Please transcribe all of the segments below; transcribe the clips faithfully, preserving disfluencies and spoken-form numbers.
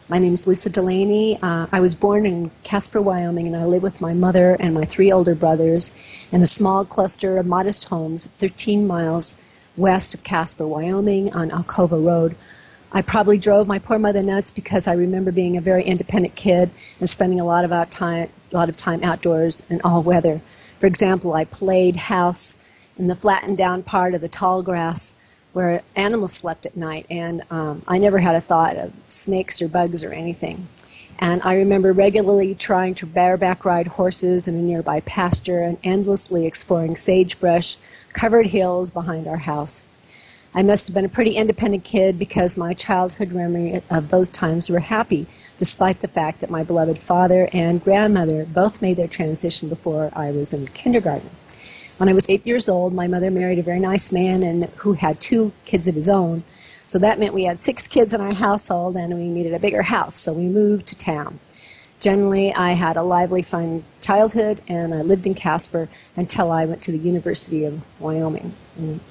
My name is Lisa Delaney. Uh, I was born in Casper, Wyoming, and I live with my mother and my three older brothers in a small cluster of modest homes thirteen miles west of Casper, Wyoming on Alcova Road. I probably drove my poor mother nuts because I remember being a very independent kid and spending a lot of out time, a lot of time outdoors in all weather. For example, I played house in the flattened down part of the tall grass where animals slept at night, and um, I never had a thought of snakes or bugs or anything. And I remember regularly trying to bareback ride horses in a nearby pasture and endlessly exploring sagebrush-covered hills behind our house. I must have been a pretty independent kid because my childhood memory of those times were happy, despite the fact that my beloved father and grandmother both made their transition before I was in kindergarten. When I was eight years old, my mother married a very nice man and who had two kids of his own. So that meant we had six kids in our household and we needed a bigger house, so we moved to town. Generally, I had a lively, fun childhood, and I lived in Casper until I went to the University of Wyoming. And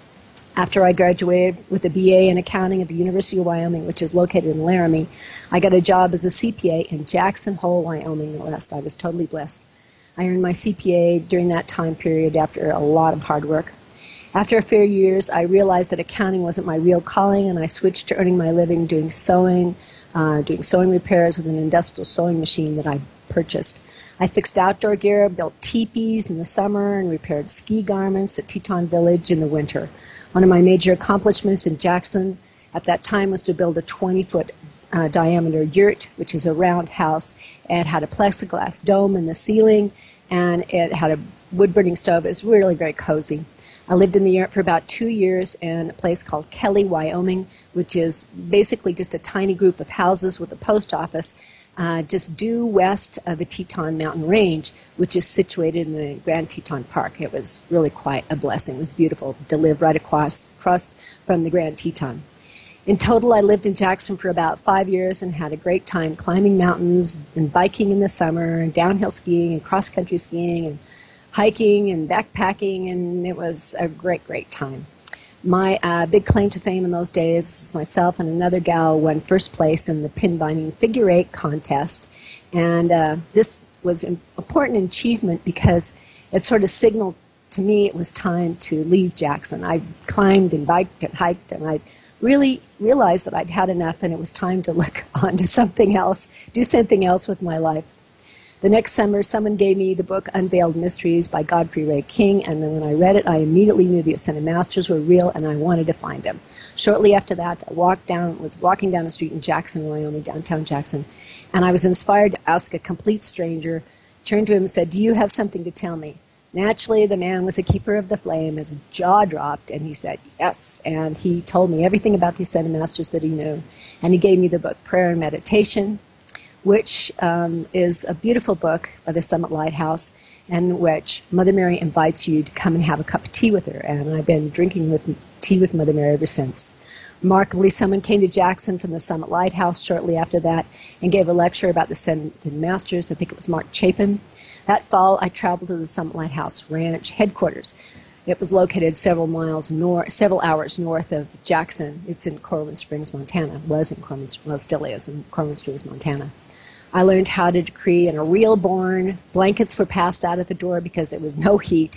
after I graduated with a B A in accounting at the University of Wyoming, which is located in Laramie, I got a job as a C P A in Jackson Hole, Wyoming, at last. I was totally blessed. I earned my C P A during that time period after a lot of hard work. After a few years, I realized that accounting wasn't my real calling, and I switched to earning my living doing sewing, uh, doing sewing repairs with an industrial sewing machine that I purchased. I fixed outdoor gear, built teepees in the summer, and repaired ski garments at Teton Village in the winter. One of my major accomplishments in Jackson at that time was to build a twenty-foot Uh, diameter yurt, which is a round house. It had a plexiglass dome in the ceiling, and it had a wood-burning stove. It was really very cozy. I lived in the yurt for about two years in a place called Kelly, Wyoming, which is basically just a tiny group of houses with a post office uh, just due west of the Teton Mountain Range, which is situated in the Grand Teton Park. It was really quite a blessing. It was beautiful to live right across, across from the Grand Teton. In total, I lived in Jackson for about five years and had a great time climbing mountains and biking in the summer and downhill skiing and cross-country skiing and hiking and backpacking, and it was a great, great time. My uh, big claim to fame in those days is myself and another gal won first place in the pin binding figure eight contest, and uh, this was an important achievement because it sort of signaled to me it was time to leave Jackson. I climbed and biked and hiked, and I really realized that I'd had enough and it was time to look on to something else, do something else with my life. The next summer, someone gave me the book Unveiled Mysteries by Godfrey Ray King, and then when I read it, I immediately knew the Ascended Masters were real and I wanted to find them. Shortly after that, I walked down, was walking down the street in Jackson, Wyoming, downtown Jackson, and I was inspired to ask a complete stranger, turned to him and said, "Do you have something to tell me?" Naturally, the man was a keeper of the flame. His jaw dropped, and he said, yes. And he told me everything about the Ascended Masters that he knew. And he gave me the book Prayer and Meditation, which um, is a beautiful book by the Summit Lighthouse, in which Mother Mary invites you to come and have a cup of tea with her. And I've been drinking with tea with Mother Mary ever since. Remarkably, someone came to Jackson from the Summit Lighthouse shortly after that and gave a lecture about the Ascended Masters. I think it was Mark Chapin. That fall, I traveled to the Summit Lighthouse Ranch headquarters. It was located several miles north, several hours north of Jackson. It's in Corwin Springs, Montana. It was in Corwin, well, still is in Corwin Springs, Montana. I learned how to decree in a real born. Blankets were passed out at the door because there was no heat.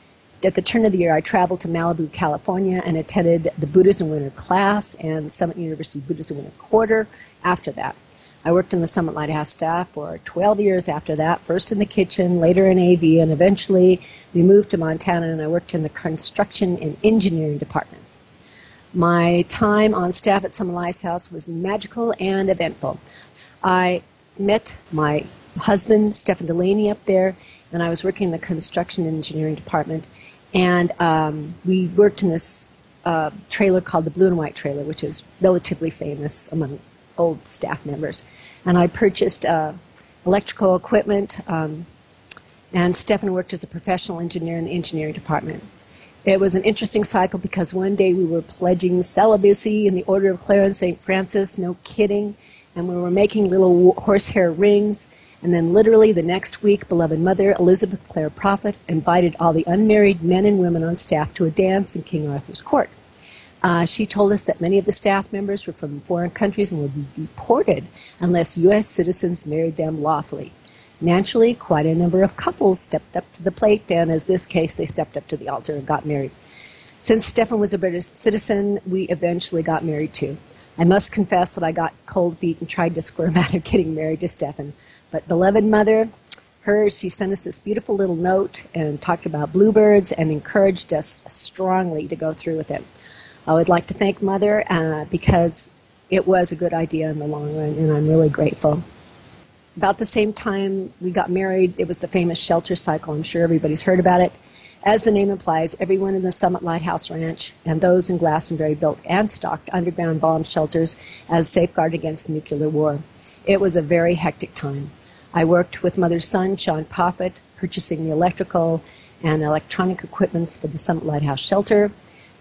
At the turn of the year, I traveled to Malibu, California, and attended the Buddhism Winter class and Summit University Buddhism Winter Quarter after that. I worked in the Summit Lighthouse staff for twelve years after that, first in the kitchen, later in A V, and eventually we moved to Montana, and I worked in the construction and engineering departments. My time on staff at Summit Lighthouse was magical and eventful. I met my husband, Stephen Delaney, up there, and I was working in the construction and engineering department, and um, we worked in this uh, trailer called the Blue and White Trailer, which is relatively famous among old staff members. And I purchased uh, electrical equipment, um, and Stephen worked as a professional engineer in the engineering department. It was an interesting cycle because one day we were pledging celibacy in the Order of Clare and Saint Francis, no kidding, and we were making little horsehair rings, and then literally the next week, beloved Mother Elizabeth Clare Prophet invited all the unmarried men and women on staff to a dance in King Arthur's court. Uh, she told us that many of the staff members were from foreign countries and would be deported unless U S citizens married them lawfully. Naturally, quite a number of couples stepped up to the plate, and as this case, they stepped up to the altar and got married. Since Stephen was a British citizen, we eventually got married too. I must confess that I got cold feet and tried to squirm out of getting married to Stephen. But beloved mother, her, she sent us this beautiful little note and talked about bluebirds and encouraged us strongly to go through with it. I would like to thank Mother uh, because it was a good idea in the long run, and I'm really grateful. About the same time we got married, it was the famous shelter cycle. I'm sure everybody's heard about it. As the name implies, everyone in the Summit Lighthouse Ranch and those in Glastonbury built and stocked underground bomb shelters as safeguard against nuclear war. It was a very hectic time. I worked with Mother's son, Sean Prophet, purchasing the electrical and electronic equipments for the Summit Lighthouse Shelter.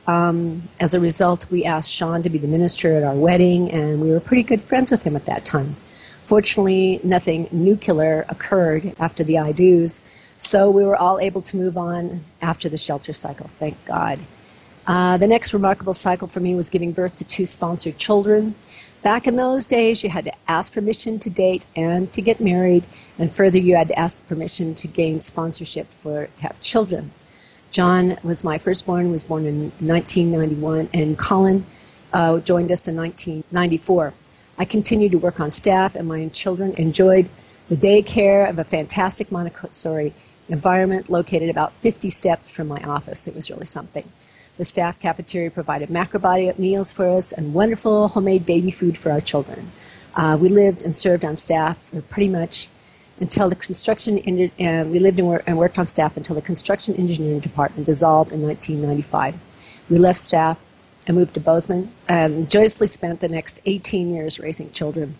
Um, as a result, we asked Sean to be the minister at our wedding, and we were pretty good friends with him at that time. Fortunately, nothing nuclear occurred after the I-do's, so we were all able to move on after the shelter cycle, thank God. Uh, the next remarkable cycle for me was giving birth to two sponsored children. Back in those days, you had to ask permission to date and to get married, and further, you had to ask permission to gain sponsorship for to have children. John was my firstborn, was born in nineteen ninety-one, and Colin uh, joined us in nineteen ninety-four. I continued to work on staff, and my children enjoyed the daycare of a fantastic Montessori environment located about fifty steps from my office. It was really something. The staff cafeteria provided macrobiotic meals for us and wonderful homemade baby food for our children. Uh, we lived and served on staff for pretty much until the construction, uh, we lived and, wor- and worked on staff until the construction engineering department dissolved in nineteen ninety-five. We left staff and moved to Bozeman and joyously spent the next eighteen years raising children.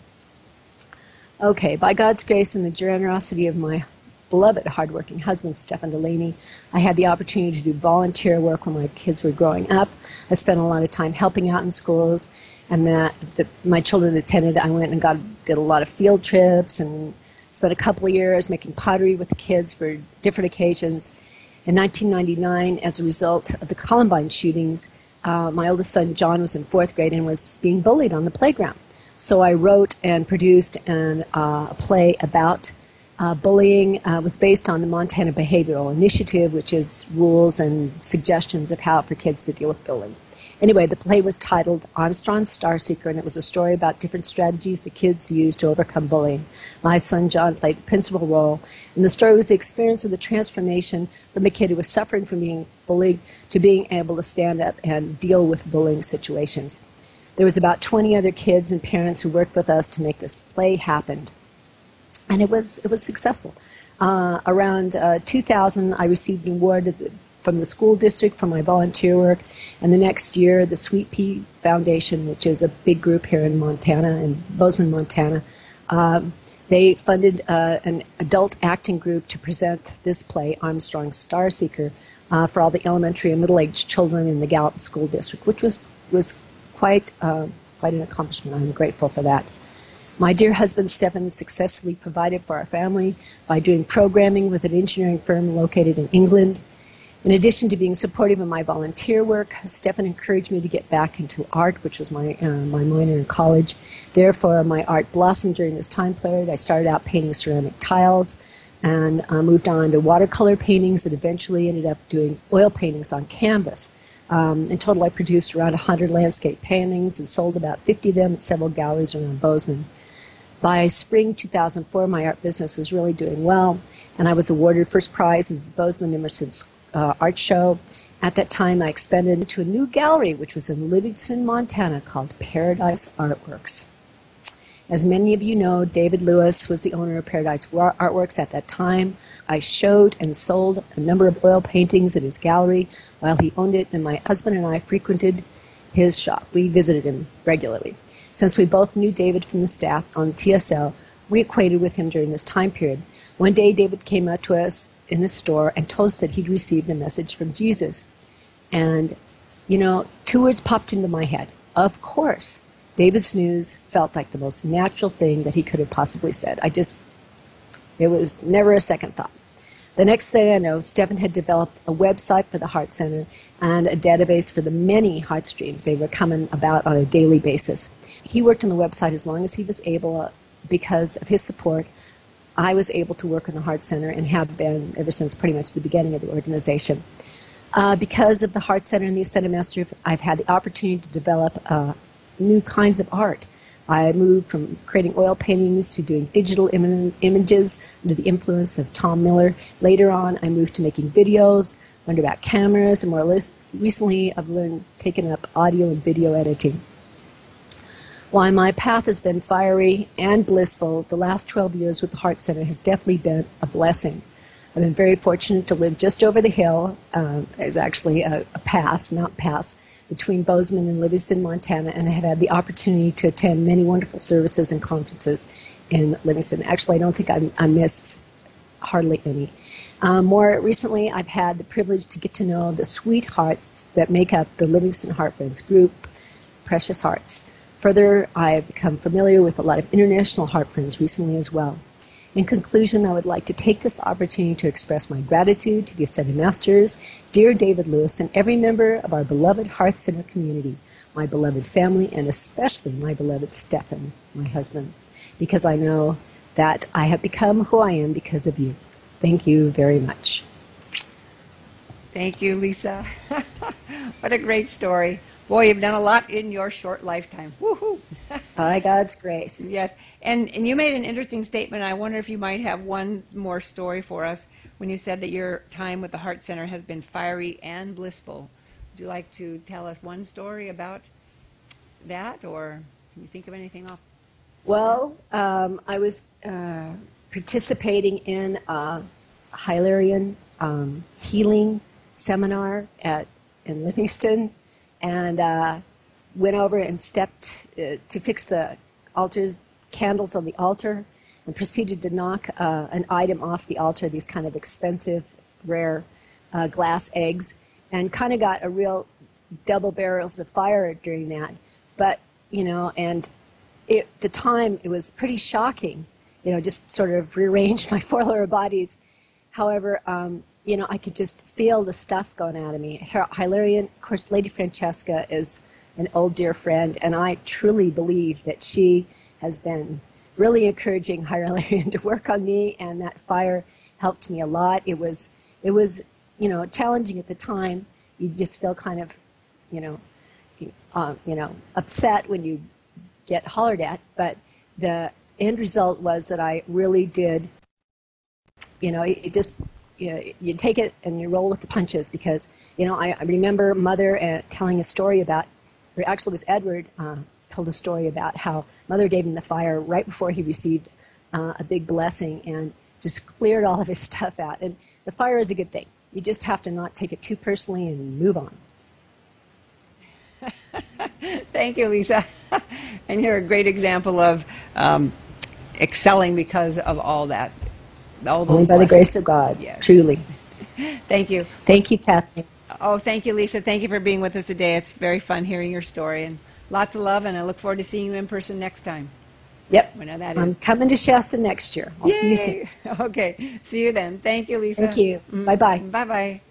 Okay, by God's grace and the generosity of my beloved, hardworking husband, Stephen Delaney, I had the opportunity to do volunteer work when my kids were growing up. I spent a lot of time helping out in schools, and that, that my children attended. I went and got did a lot of field trips and spent a couple of years making pottery with the kids for different occasions. In nineteen ninety-nine, as a result of the Columbine shootings, uh, my oldest son, John, was in fourth grade and was being bullied on the playground. So I wrote and produced an, uh, a play about uh, bullying. Uh, was based on the Montana Behavioral Initiative, which is rules and suggestions of how for kids to deal with bullying. Anyway, the play was titled Armstrong Starseeker, and it was a story about different strategies the kids used to overcome bullying. My son, John, played the principal role, and the story was the experience of the transformation from a kid who was suffering from being bullied to being able to stand up and deal with bullying situations. There was about twenty other kids and parents who worked with us to make this play happen, and it was it was successful. Uh, around uh, two thousand, I received an award of the from the school district for my volunteer work, and the next year the Sweet Pea Foundation, which is a big group here in Montana, in Bozeman, Montana, um, they funded uh, an adult acting group to present this play, Armstrong Starseeker, uh, for all the elementary and middle-aged children in the Gallup School District, which was was quite uh, quite an accomplishment. I'm grateful for that. My dear husband, Stephen, successfully provided for our family by doing programming with an engineering firm located in England. In addition to being supportive of my volunteer work, Stephen encouraged me to get back into art, which was my uh, my minor in college. Therefore, my art blossomed during this time period. I started out painting ceramic tiles and uh, moved on to watercolor paintings and eventually ended up doing oil paintings on canvas. Um, in total, I produced around one hundred landscape paintings and sold about fifty of them at several galleries around Bozeman. By spring two thousand four, my art business was really doing well, and I was awarded first prize in the Bozeman Emerson uh, Art Show. At that time, I expanded into a new gallery, which was in Livingston, Montana, called Paradise Artworks. As many of you know, David Lewis was the owner of Paradise Artworks at that time. I showed and sold a number of oil paintings at his gallery while he owned it, and my husband and I frequented his shop. We visited him regularly. Since we both knew David from the staff on T S L, we equated with him during this time period. One day, David came up to us in his store and told us that he'd received a message from Jesus. And, you know, two words popped into my head. Of course. David's news felt like the most natural thing that he could have possibly said. I just, it was never a second thought. The next thing I know, Stephen had developed a website for the Heart Center and a database for the many heart streams. They were coming about on a daily basis. He worked on the website as long as he was able. Uh, because of his support, I was able to work in the Heart Center and have been ever since pretty much the beginning of the organization. Uh, because of the Heart Center and the Ascended Master, I've had the opportunity to develop uh, new kinds of art. I moved from creating oil paintings to doing digital Im- images under the influence of Tom Miller. Later on, I moved to making videos, learned about cameras, and more recently, I've learned taken up audio and video editing. While my path has been fiery and blissful, the last twelve years with the Heart Center has definitely been a blessing. I've been very fortunate to live just over the hill. Uh, there's actually a, a pass, not pass, between Bozeman and Livingston, Montana, and I have had the opportunity to attend many wonderful services and conferences in Livingston. Actually, I don't think I, I missed hardly any. Um, more recently, I've had the privilege to get to know the sweethearts that make up the Livingston Heart Friends group, Precious Hearts. Further, I have become familiar with a lot of international heart friends recently as well. In conclusion, I would like to take this opportunity to express my gratitude to the Ascended Masters, dear David Lewis, and every member of our beloved Heart Center community, my beloved family, and especially my beloved Stephen, my husband, because I know that I have become who I am because of you. Thank you very much. Thank you, Lisa. What a great story. Boy, you've done a lot in your short lifetime. Woohoo! By God's grace. Yes. And and you made an interesting statement. I wonder if you might have one more story for us when you said that your time with the Heart Center has been fiery and blissful. Would you like to tell us one story about that, or can you think of anything off? Well, um, I was uh, participating in a Hylarian um, healing seminar at in Livingston, and uh, went over and stepped uh, to fix the altars, candles on the altar, and proceeded to knock uh, an item off the altar, these kind of expensive, rare uh, glass eggs, and kind of got a real double barrels of fire during that. But, you know, and at the time, it was pretty shocking, you know, just sort of rearranged my four lower bodies. However, um, you know, I could just feel the stuff going out of me. Hilarion, of course, Lady Francesca is an old dear friend, and I truly believe that she has been really encouraging Hilarion to work on me, and that fire helped me a lot. It was, it was, you know, challenging at the time. You just feel kind of, you know, uh, you know, upset when you get hollered at, but the end result was that I really did, you know, it, it just, you know, you take it and you roll with the punches, because, you know, I, I remember Mother uh, telling a story about, or actually it was Edward uh, told a story about how Mother gave him the fire right before he received uh, a big blessing and just cleared all of his stuff out. And the fire is a good thing. You just have to not take it too personally and move on. Thank you, Lisa. And you're a great example of um, excelling because of all that. All those Only by blessings. the grace of God, Yes. truly. Thank you. Thank you, Kathleen. Oh, thank you, Lisa. Thank you for being with us today. It's very fun hearing your story, and lots of love, and I look forward to seeing you in person next time. Yep. Whenever that I'm is. coming to Shasta next year. I'll Yay! see you soon. Okay. See you then. Thank you, Lisa. Thank you. Mm. Bye-bye. Bye-bye.